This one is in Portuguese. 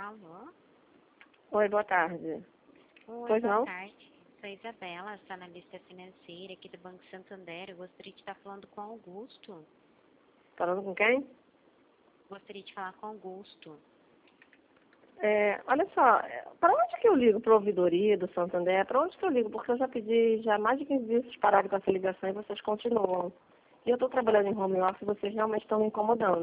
Alô? Oi, boa tarde. Oi, Pois boa não? tarde. Sou Isabela, sou analista financeira aqui do Banco Santander. Eu gostaria de estar falando com Augusto. Falando com quem? Gostaria de falar com Augusto. Olha só, para onde que eu ligo? Para a ouvidoria do Santander? Para onde que eu ligo? Porque eu já pedi já mais de 15 dias para parar com essa ligação e vocês continuam. E eu estou trabalhando em home office e vocês realmente estão me incomodando.